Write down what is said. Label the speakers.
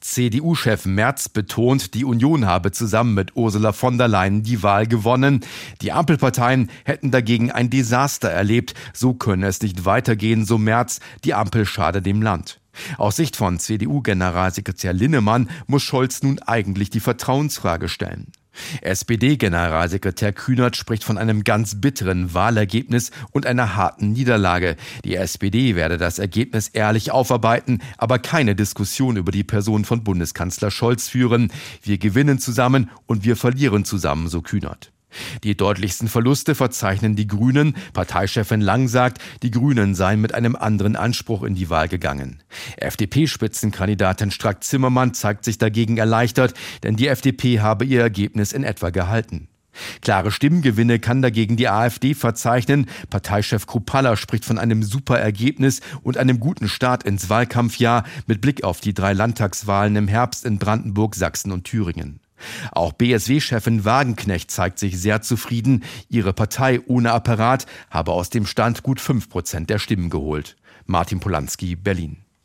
Speaker 1: CDU-Chef Merz betont, die Union habe zusammen mit Ursula von der Leyen die Wahl gewonnen. Die Ampelparteien hätten dagegen ein Desaster erlebt. So könne es nicht weitergehen, so Merz. Die Ampel schade dem Land. Aus Sicht von CDU-Generalsekretär Linnemann muss Scholz nun eigentlich die Vertrauensfrage stellen. SPD-Generalsekretär Kühnert spricht von einem ganz bitteren Wahlergebnis und einer harten Niederlage. Die SPD werde das Ergebnis ehrlich aufarbeiten, aber keine Diskussion über die Person von Bundeskanzler Scholz führen. Wir gewinnen zusammen und wir verlieren zusammen, so Kühnert. Die deutlichsten Verluste verzeichnen die Grünen. Parteichefin Lang sagt, die Grünen seien mit einem anderen Anspruch in die Wahl gegangen. FDP-Spitzenkandidatin Strack-Zimmermann zeigt sich dagegen erleichtert, denn die FDP habe ihr Ergebnis in etwa gehalten. Klare Stimmengewinne kann dagegen die AfD verzeichnen. Parteichef Kruppalla spricht von einem super Ergebnis und einem guten Start ins Wahlkampfjahr mit Blick auf die 3 Landtagswahlen im Herbst in Brandenburg, Sachsen und Thüringen. Auch BSW-Chefin Wagenknecht zeigt sich sehr zufrieden. Ihre Partei ohne Apparat habe aus dem Stand gut 5% der Stimmen geholt. Martin Polański, Berlin.